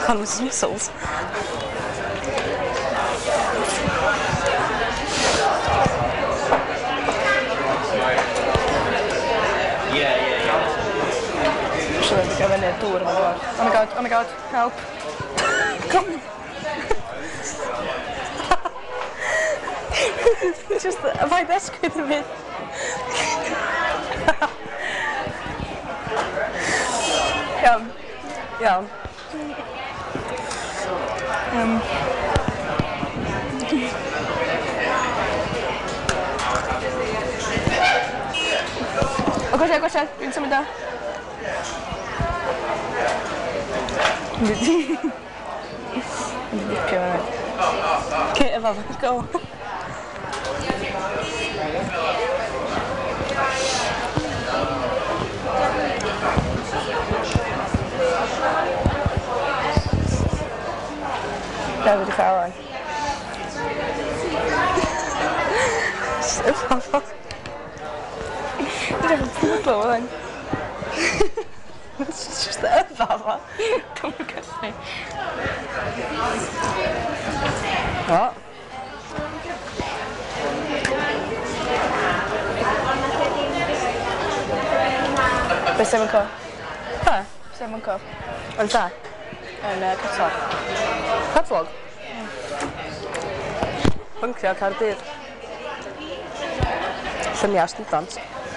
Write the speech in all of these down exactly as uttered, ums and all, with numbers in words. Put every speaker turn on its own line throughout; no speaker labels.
Harmless missiles.
Yeah, yeah, yeah.
Should I go in there? Oh my god. Oh my god, oh my god, help. Come. Just, vai descer de vez. Ja. Ja. Um. Agora, agora, dwi'n symud da. Okay, efo, go. That would be fine. Efo. Dwi'n ffwrdd o'n. It's just the efo. Dwi'n gallu. O. Beth sef yn co?
Ha?
Sef yn co?
Yn ta?
Yn uh, catalog.
Catalog? Pyncio Caerdydd. Lluniau student.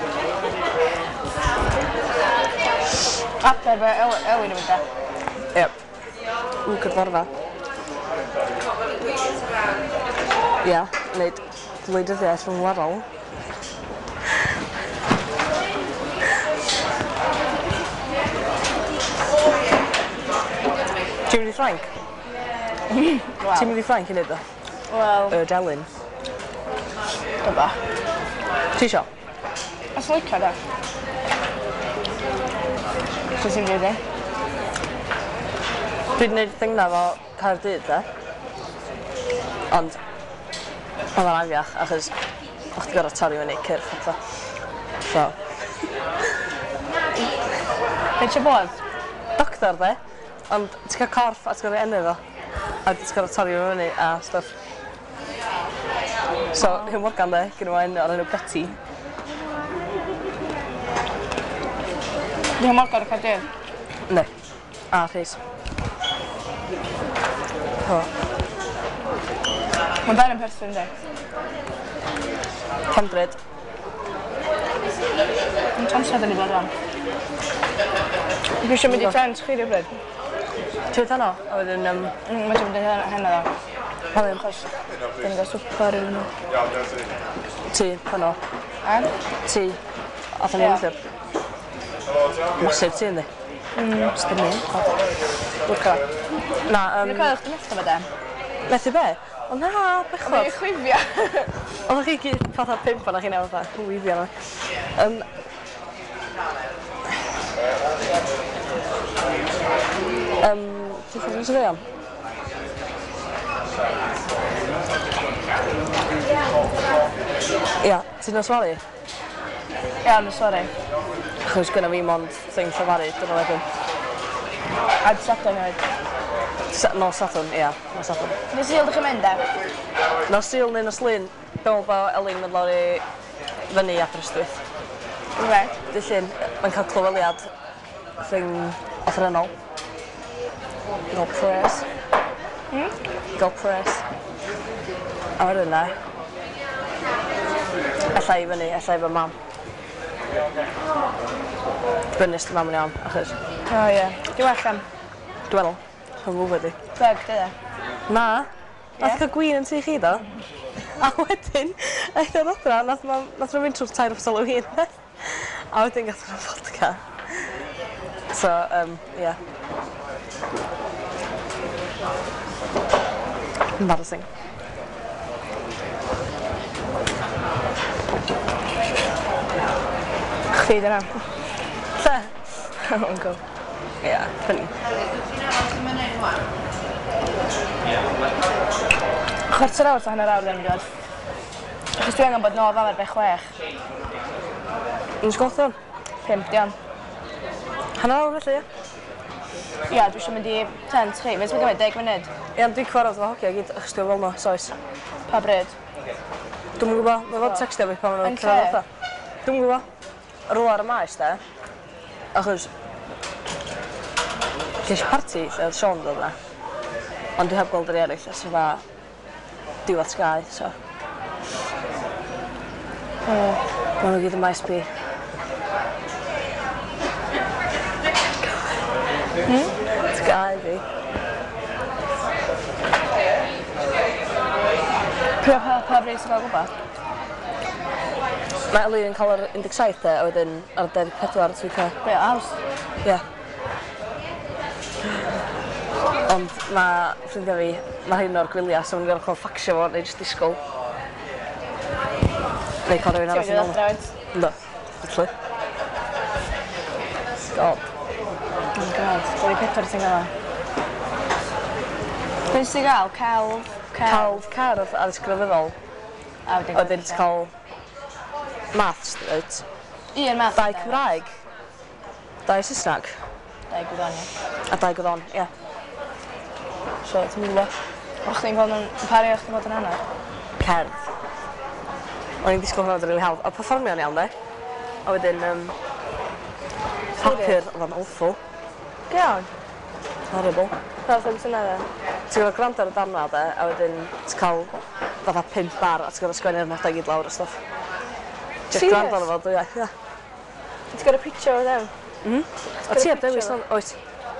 Adfer fe Elwyn yn mynd da?
Iep. Yn Cydforfa. Ia, wneud gwleidyddiaeth rhwng warol. Ti'n mynd i Ffrainc? Ti'n mynd i Ffrainc i wneud o?
Wel...
Y Delyn.
Dyba.
Ti isio?
Os licio da? Ti'n sy'n byd e?
Dwi wedi gwneud thing na fo Caerdydd de. Ond... Oedd o'n afiach achos o'ch ti gorau torri fyny cyrff eto. So...
Beth eisiau bod?
Doctor de. Ond ti'n cael corff a ti'n gorau enw fo. A ti'n gorau torri fyny a stuff. So, Hugh Morgan de, gyda fo enw o'r enw Betty.
Hugh Morgan y Caerdydd?
Ne. A Rhys. O.
Mae'n ben yn perthyn de.
Cambrid.
Yn tonsad yn ei bod rhan. Dwi eisiau mynd i tent chi rhywbryd.
Ti wedi heno? A wedyn... Um...
Mae eisiau mynd i heno dda.
Pa ddim?
Achos, dyn ni'n gael swper yn nhw.
Ti, heno.
E?
Ti. A thyn ni'n lythyr. Masif ti ynddi?
Mm.
Sgyn ni.
Lwca.
Na, yym...
Dwi'n cael eich dymetha fe de?
Methu be? O na, bechod.
Dwi'n chwifio.
Oeddech chi gyd fatha pimp o'na chi newid fatha chwifio yma. Um, um, ti'n ffordd yn sylwio? Ia, ti'n noswalu?
Ia, no, sori.
Chos gynna fi mond thing llafaru, dyna wedyn.
A di Sadwn hefyd.
Sa- No Sadwn, ia, no Sadwn.
Nes i ddech chi'n mynd e?
No Sul neu no Slyn, fel bo Elin mynd lawr i fyny Aberystwyth.
Rwe.
Dy llun, mae'n cael clyweliad thing offernol. No press.
Hmm?
Go press. A wedyn na. Alla i fyny, alla i fy mam. Dibynnu dy mam yn iawn, achos.
O ie. Di well am.
Dwi'n meddwl, yn fwy wedi.
Bug, dy e?
Na, nath
Ie?
cael gwyn yn tu chi do. A wedyn, eith o'r adra, nath nhw'n mynd trwy'r tair o solo hun. A wedyn gath nhw'n vodka. So, um, ie. Embarrassing.
Chdi dyna.
Lle?
O'n go.
Ie, ffynnu.
Chwarter awr ta hanner awr ddim yn gwrdd. Achos dwi angen bod nôl fan erbyn chwech.
Yn sgolthon?
Pimp, dion.
Hanner awr felly, ie?
Ia, dwi eisiau mynd i tent chi. Fes mae'n gymryd deg munud.
Ie, dwi'n cyfarfod efo hogia gyd achos dwi'n fel no, soes.
Pa bryd?
Dwi'n gwybod, mae fod textio fi pan maen
Yn
nhw'n
lle?
fatha. Dwi'n gwybod. Rôl ar y maes, de. Achos... Ges i parti lle oedd Sean dod yna. Ond dwi heb gweld yr eraill, as yma... Diwedd sgau, so... Maen nhw gyd yn maes bi.
Hmm?
Sgau fi.
Pwy o pa, pa bryd sy'n cael gwybod?
Mae Elin yn cael yr un deg saith e, a wedyn ar y deg pedwar dwi'n cael.
Be, aws?
Ie. Ond mae ffrindiau fi, mae hyn o'r gwyliau, so ma'n gorau cael ffacsio fo, neu jyst disgwyl. Neu cael rhywun arall
Ti'n
yn
mynd
ôl.
drawd?
Ynddo, literally. God.
Oh god, dwi pedwar ti'n gael. Be sy'n gael? Celf?
Celf cerdd addysg grefyddol.
A wedyn...
A wedyn ti'n cael maths, reit?
Un math.
Dau Cymraeg. Dau Saesneg.
Dau gwyddoniaeth.
A dau Gwyddon, ie. So, ti'n mynd gwybod?
O'ch chi'n gweld nhw'n pari o'ch chi'n bod yn anna?
Cerdd. O'n i'n disgwyl hwnna wedi rili hawdd. O perfformio'n iawn, de. A wedyn, um, papur oedd o'n awful.
Iawn.
Horrible.
Fel ffyn sy'n edrych?
Ti'n gwybod gwrando ar y darna, de, a wedyn ti'n cael fatha pimp bar a ti'n gwybod sgwennu'r nodau gyd lawr o stuff. Just
Serious?
gwrando arno fo, dwi ie.
Ti'n gwrdd picture o them?
Mhm. O ti heb dewis o'n oes?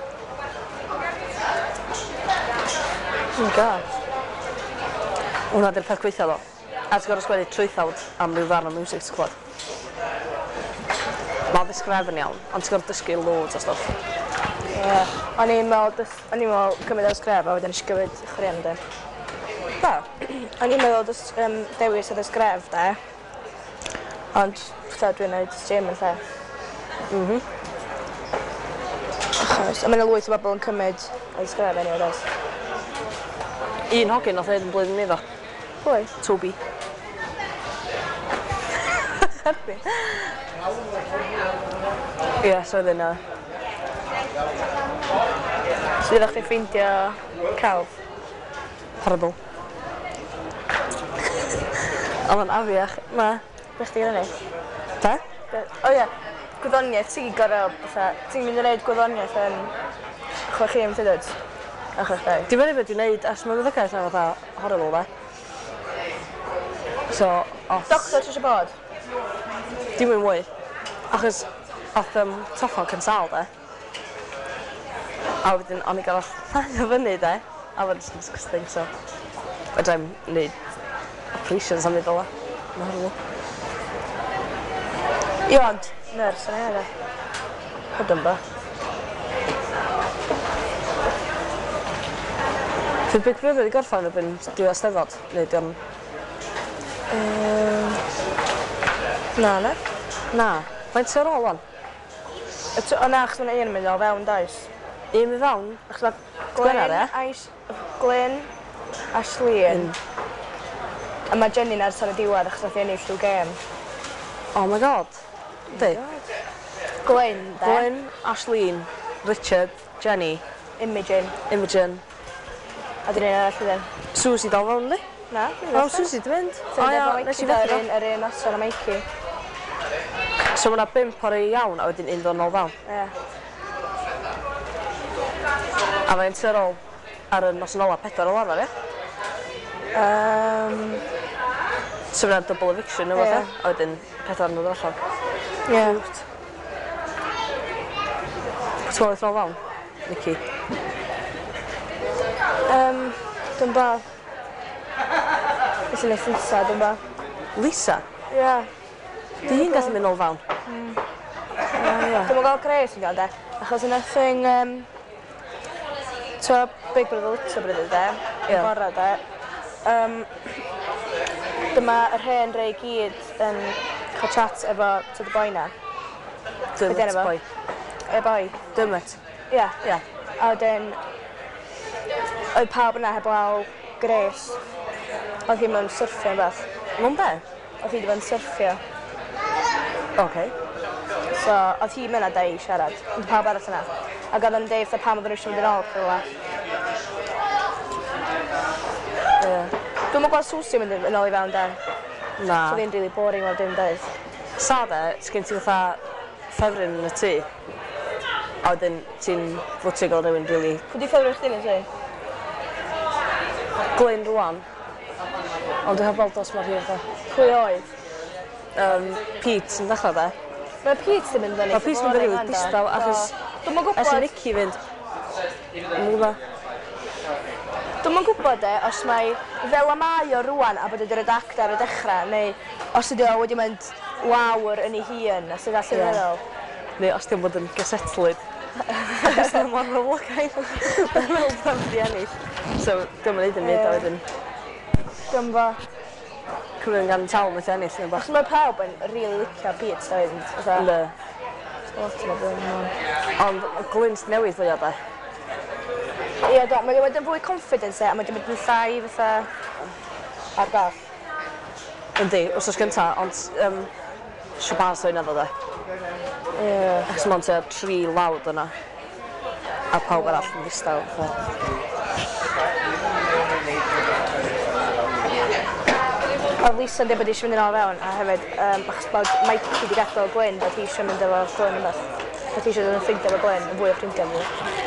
Oh god. Hwna di'r peth gweithio ddo. A ti'n gwybod sgwennu trwythawd am ryw ddarn o music ti'n clywed. Mae'n ddisgrifennu'n iawn, ond ti'n gwybod dysgu loads o stuff.
Ie. O'n i'n meddwl, o'n i'n meddwl cymryd o'r sgref a wedyn eisiau gymryd chwaraeon de.
Ba?
O'n i'n meddwl dys, um, dewis oedd y sgref de. Ond fatha dwi'n neud gym yn lle.
Mhm.
Achos, a mae'n lwyth o bobl yn cymryd o'r sgref enw oes.
Un hogyn oedd e'n blwyddyn iddo.
Pwy?
Toby.
Herbi.
Ie, so wedyn yna.
So ddech chi ffeindio celf?
Horrible. Ond yn afiach, ma.
Be chdi gyda ni?
Da?
O ie, gwyddoniaeth, ti'n gorau, fatha, ti'n mynd i wneud gwyddoniaeth yn chwechim ti dweud? A chwech dau.
Dwi'n meddwl beth dwi'n neud ers mae'n fyddygaeth na fatha horrible, da. So, os...
Doctor ti eisiau bod?
Dim yn mwy. Achos, oedd um, toffon cynsal, da. A wedyn, o'n i gael llai o fyny, da. A wedyn, just disgusting, so... Wedyn, neud operations am byd ola. Mae'n horrible.
Iwan, nyrs yn ei edrych. Hwdyn ba.
Fydd Big Brother wedi gorffan o byn diwedd Steddfod, neu di o'n...
Um, na, na.
Na. Faint sy'n rôl o'n?
O na, achos mae'n un yn mynd o fewn does.
Un mi fewn? Achos mae Gwenar, e?
Ais, Glenn, Ashley. A mae Jenny'n ers ar y diwedd achos nath i ennill trwy gêm.
Oh my god. Di?
Glenn, de?
Gwen, Ashleen, Richard, Jenny,
Imogen.
Imogen.
A dyn ni'n arall ydyn.
Susie dal fewn, di?
Na,
O, Susie di fynd. O ia, nes i fethu.
Yr un noson am Mikey.
So mae yna bimp o'r ei iawn a wedyn un ddod nôl fewn.
Ie.
A mae'n sy'n rôl ar y noson ola pedwar o lafar, ie?
Um,
So mae'n double eviction o
Ie.
fatha, a wedyn pedwar yn dod allan.
Ie.
Ti'n meddwl nôl fewn? Nicky.
Um, Dwi'n ba. Nes i neud Lisa, dwi'n ba.
Lisa?
Ie.
Di hi'n gallu mynd nôl fewn?
Dwi'n gael Grace yn gael de. Achos yna thing, um, to Big Brother Little Brother de,
Ie.
yn bora de. Um, dyma yr hen rei gyd yn cael chat efo to the boi na. Be' 'di
Dymit
enw fo?
boi.
Y boi.
Dymit.
Ie.
Ie.
A wedyn, oedd pawb yna heblaw Grace. Oedd hi mewn syrffio yn beth.
Mwyn be?
Oedd hi wedi bod yn syrffio.
Oce.
So, oedd hi'n mynd a da i siarad, ond pawb arall yna. Ac oedd yn dweud fatha pam oedden nhw eisiau mynd yn ôl, rhywle. Dwi'n mwyn gweld Susie mynd yn ôl i fewn da.
Na.
So fi'n really boring o'r dim dweud.
Sa de, sgen ti fatha ffefryn yn y tŷ. A wedyn ti'n fwtio gael rhywun rili...
Pwy di ffefryn chdi yn y tŷ?
Glyn rwan. Ond dwi'n hefyd os mae'r hir da.
Pwy oedd?
Um, Pete yn dechrau de.
Mae Pete ddim yn fyny.
Mae Pete yn fyny rili distaw achos...
Dwi'n mwyn gwybod...
Ers i Nicky fynd. Mwla.
Dwi'n mwyn gwybod e, os mae fel y mae o rwan a bod ydy'r redactor ar y dechrau, neu os ydy o wedi mynd lawr yn ei hun, os ydy allan meddwl.
Neu os di'n bod yn gysetlyd. Os ydy'n mor rhywlogaidd. Dwi'n meddwl bod yn di ennill. So, dwi'n mynd yn neud a wedyn.
Dwi'n fo.
Cwrdd yn gan tal yn eithaf ennill.
Os mae pawb yn rili licio Pete, da wedyn.
Ynddo.
Lot yma blwyddyn nhw.
Ond Glyn's newydd fwy o da.
Ie, do, mae wedi fwy confidence e, a mae wedi mynd yn llai fatha ar gall.
Yndi, wrth gynta, ond um, Shabazz o'n efo da.
Ie.
Achos mae'n tua tri lawd yna. A pawb arall yn ddistaw.
Oedd Lisa yn dweud bod hi eisiau mynd yn ôl fewn, a hefyd, um, achos bod Mike wedi gadael Glyn, bod hi eisiau mynd efo Glyn yn beth. Bod hi eisiau dod yn ffrindiau efo Glyn, yn fwy o ffrindiau efo.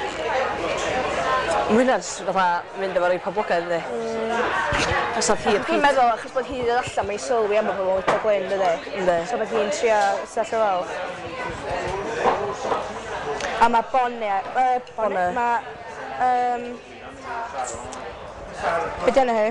Mae hynna'n fatha mynd efo rei poblogaidd, ynddi? Os oedd hi a Pete.
Dwi'n meddwl, achos bod hi wedi dod allan, mae'n sylwi am pobl wedi Glyn, dydy?
Ynddi.
So bod hi'n trio sefyll fel. A mae Bonnie, uh, Bonnie, mae... Um, Be di enw hi?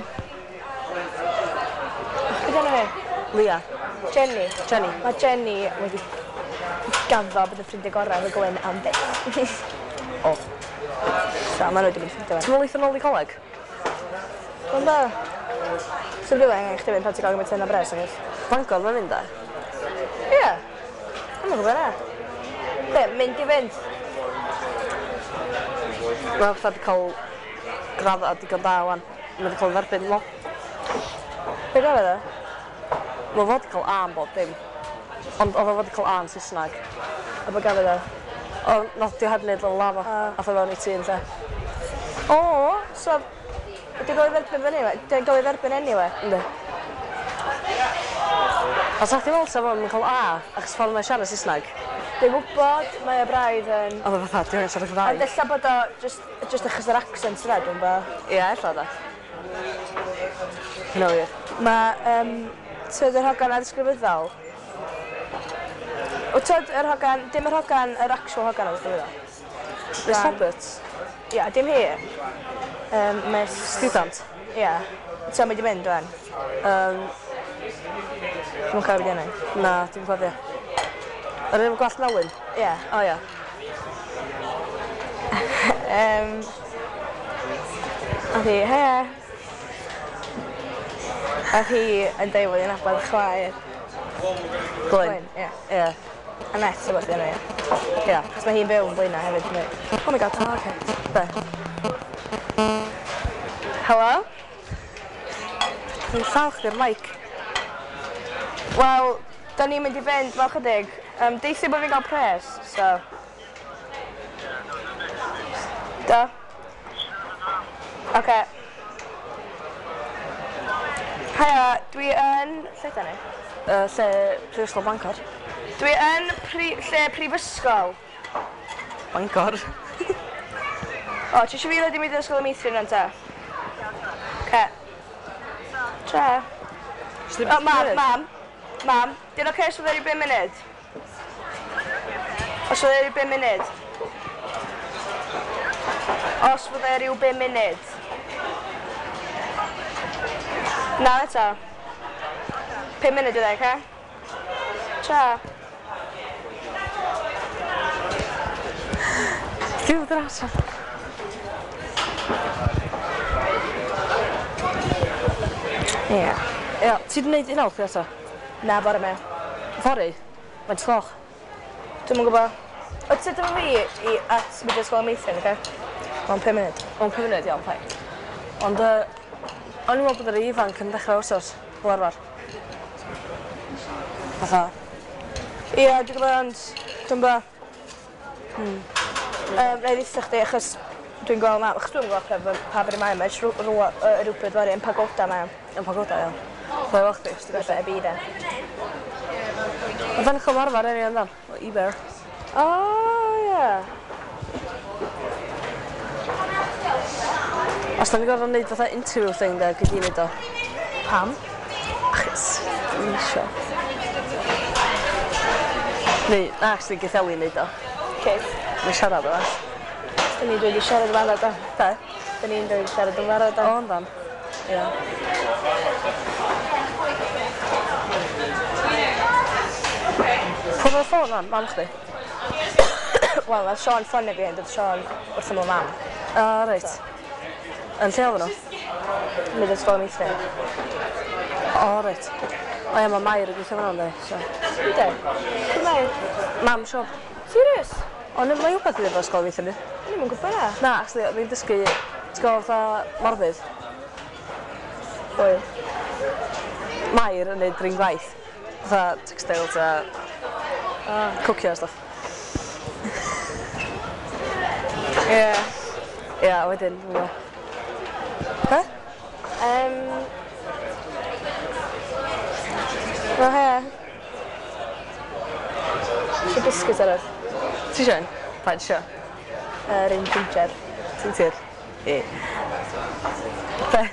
Be di enw hi?
Lia.
Jenny.
Jenny.
Mae Jenny wedi gaddo bod y ffrindiau gorau efo Glyn am beth.
O.
So, mae nhw wedi mynd ffrindiau fe.
Ti'n meddwl eithaf nôl i coleg?
Ond da. Sy'n rhywle angen chdi fynd pan ti'n gael gymryd ten o bres, agos?
Bangor, mae'n mynd da?
Ie. Mae'n gwybod na. Be, mynd i fynd?
Mae fatha wedi cael graddau digon da wan. Mae wedi cael dderbyn lo.
Be gofod o?
Mae fod wedi cael A yn bob dim. Ond oedd o wedi cael A yn Saesneg.
A be gofod o?
O, nath di heb wneud o'n lafa. A tha fewn i tŷ yn lle.
O, so... Ydy'n gael ei dderbyn fyny we? Ydy'n gael ei dderbyn anyway?
Ynddi. A sa'ch ti'n meddwl sef o'n cael A, achos ffordd mae'n siarad Saesneg?
Dwi'n gwybod, mae y braidd yn...
Oedd o fatha, dwi'n siarad
Ond
Cymraeg.
illa bod o just, just achos yr accent yna, dwi'n ba.
Ie, ella da. Hynna wir.
Mae, um, tyd yr hogan addysgrifyddol. O tyd yr hogan, dim yr hogan, yr actual hogan addysgrifyddol.
Miss Roberts?
Ia, dim hi. Um, Miss...
Student?
Ia. So, mae di mynd, dwi'n.
Um,
Dwi'n cael beth yna.
na, dim cofio. Yr un gwallt melyn?
Ia.
O, ia.
Um, a hi, he. A hi yn deud bod hi'n abod chwaer.
Glyn?
Ia.
Ie.
A net, so beth yna, ia.
Ie.
Cos mae hi'n byw yn blaenau hefyd. neu- Oh my god, oh, okay.
Be?
Hello?
Dwi'n llaw chdi'r mic.
Wel, da ni'n mynd i fynd fel chydig. Um, Deithu bod fi'n cael pres, so... Do? Oce. Haia, dwi yn... Lle da ni?
Uh, lle Prifysgol Bangor.
Dwi yn pri... lle prifysgol.
Bangor.
O, ti eisiau fi ddod i mynd i'r ysgol y meithrin yna ta? Oce. Tra. O, mam, mam. Mam, di'n oce os fydda i bum munud? Os fydda i bum munud? Os fydda i ryw bum munud? Na, eto. Pum munud ydw i, oce? Tra.
Dwi'n bod yr asaf.
Ie.
Ie, ti wedi gwneud un awr chi eto?
Na, bore me.
Fori? Mae'n sloch.
Dwi'm yn gwybod. O, ti dyma fi i at mynd i'r ysgol y meithrin, oce? Mae'n pum munud.
O'n pum munud, iawn, ffain. Ond, uh, o'n i'n meddwl bod yr ifanc yn dechrau wsos, fel arfer. Fatha.
Ie, dwi'n gwybod, ond Dwi'n ba. Hmm. Um, Rhaid i chdi, achos dwi'n gweld na, achos dwi'n gweld pa, pa bod y mae yma, rhywbryd fori yn pagoda mae.
Yn pagoda, ia. Ble o'ch di?
Dwi'n gweld y byd e.
Ond fan eich marfer eri andan, o eBay.
O, ie.
Os da ni gorfod wneud fatha interview thing da, gyd i wneud o.
Pam?
Achos, dwi'n isio. Neu, na, actually, geith Eli wneud o.
Keith.
Mae'n siarad o fe.
Da ni dweud i siarad yn barod o.
Da?
Da ni'n dweud i siarad yn barod o.
O, ondan. Ia. Pwyd o'r ffôn fan, mam chdi?
Wel, mae Sean ffôn fi yn dod Sean wrth ymwyl mam.
O, reit. Yn lle oedd nhw?
Mynd ysgol meithrin.
O, reit. O ia, mae Mair yn gweithio fan o'n so.
Ynddo? Dwi'n Mair?
Mam, siop.
Serious?
Ond mae wbeth i ddefo ysgol weithio ni.
Dwi'n mynd gwybod na.
Na, actually, oedd ni'n dysgu ysgol fatha morfydd.
Pwy?
Mair yn neud dring gwaith. Fatha textiles a
Ah.
cwcio a stuff.
Ie.
Ia, wedyn, dwi'n gwybod. He?
Um. Wel, he. Eisiau biscuit ar oed?
Ti eisiau un? Pa'n eisiau?
Yr un ginger.
Ti'n tir? I. Be?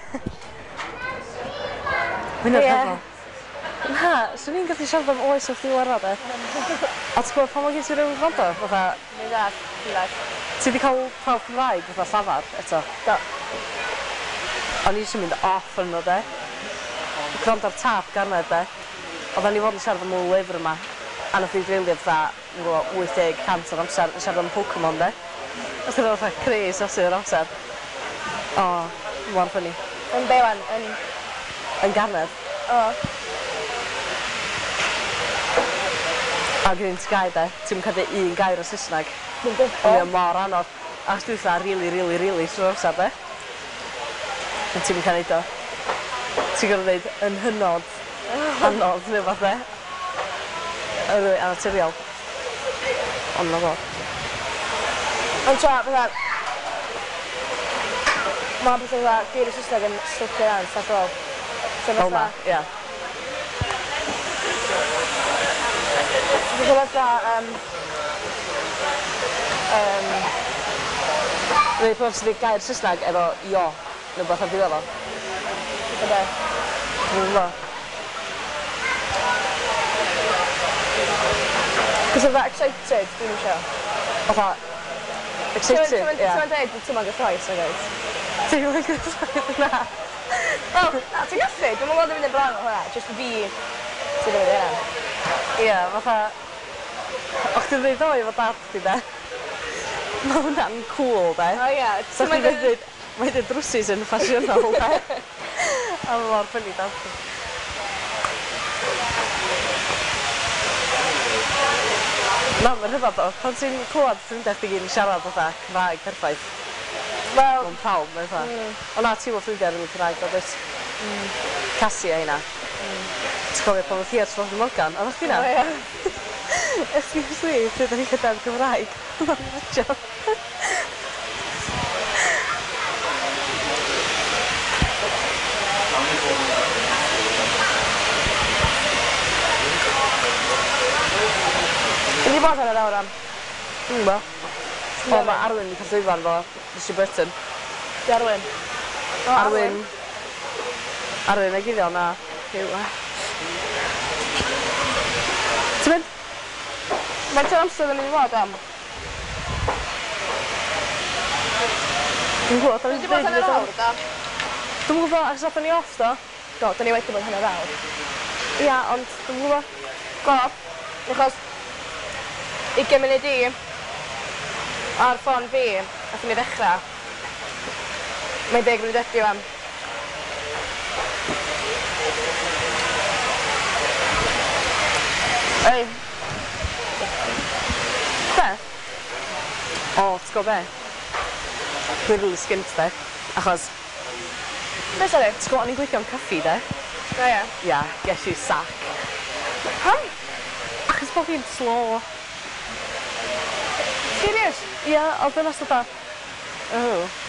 Wy'n
Ie.
rhaid Na, swn i'n gallu siarad am oes o'ch di warad e. A ti'n gwybod pan mae gen ti rhywun gwrando? Fatha,
Mynd ar, mynd ar.
ti wedi cael prawf Cymraeg fatha llafar eto?
Do.
O'n i eisiau mynd off yn nhw de. Gwrando ar tap garned de. Oedden ni fod yn siarad am y lyfr yma. A nath i dreulio fatha, yn gwybod, wyth deg cant o'r amser yn siarad am Pokemon de. Os ydyn nhw'n fatha cres os yw'r amser. O, mor ffynnu.
Yn be wan? Yn...
Yn garned.
O.
A gyda'n tgau de, ti'n cael un gair o Saesneg.
Dwi'n gwybod.
Mae'n mor anodd. A os dwi'n fatha really, really, really trwy'r amser de. Ond ti'n cael neud o. Ti'n gorfod neud yn hynod anodd neu fath de. Yn rwy anaturiol. Ond na fo.
Ond tra, fatha... Mae beth fatha geir y Saesneg yn slipio lan, sa'n rôl.
Fel na, ia.
Dwi'n gwybod fatha... Um, um,
Neu pan sydd wedi gair Saesneg efo io, neu beth ar ddiwedd o.
Ydw.
Dwi'n gwybod.
Cos fatha excited, dwi'n eisiau.
Fatha, excited, ia.
Ti'n dweud, ti'n ma'n gyffroes, o gweud.
Ti'n gwybod gyda'n na.
Wel, na, ti'n gallu, dwi'n meddwl bod yn mynd yn blan o hwnna, jyst fi sy'n dweud hynna.
Ia, fatha... O'ch ti'n dweud o efo dad chdi de? Mae hwnna'n cool de.
O ia,
So
ti'n
chdi'n
meddwl...
dweud, mae dweud drwsus yn ffasiynol de. A mae mor ffynnu dad chdi. Na, mae'n rhyfedd o. Pan ti'n clywed ffrindiau chdi gyn siarad fatha Cymraeg perffaith.
Wel,
Mae'n pawb, mae'n fatha. O na, ti'n gwybod ffrindiau yn y Cymraeg, o dweud. Cassie a hynna. Ti'n cofio pan oedd hi ar Sfodd Morgan? A ddech chi na?
o ia.
Excuse me, pryd o'n i'n cydau'r Cymraeg. Mae'n matio.
Ti'n di bod ar yr awr am?
Dwi'n gwybod. O, mae Arwyn yn cael ddwyfan fo. Nes i Burton.
Di Arwyn? O,
Arwyn. Arwyn ei gyddio na. Yw, e. Ti'n mynd?
Mae'n ti'n amser yn mynd i fod am?
Dwi'n gwybod, da
Ti'n di bod ar yr awr, da?
Dwi'n gwybod, ac sathon ni off do.
Do, da ni wedi bod yn yr awr.
Ia, ond dwi'n gwybod.
Go, achos ugain munud i ar ffôn fi, nath ni ddechrau. Mae'n deg munud ydi am.
Ei. Be? O, ti'n gwybod be? Dwi'n rili sgint de. Achos,
Be, sori?
ti'n gwybod, o'n i'n gweithio am caffi de?
O ia.
Ia, ges i sac.
Pam?
Achos bod fi'n slo. Ia, oedd dyna sydd o. Oh.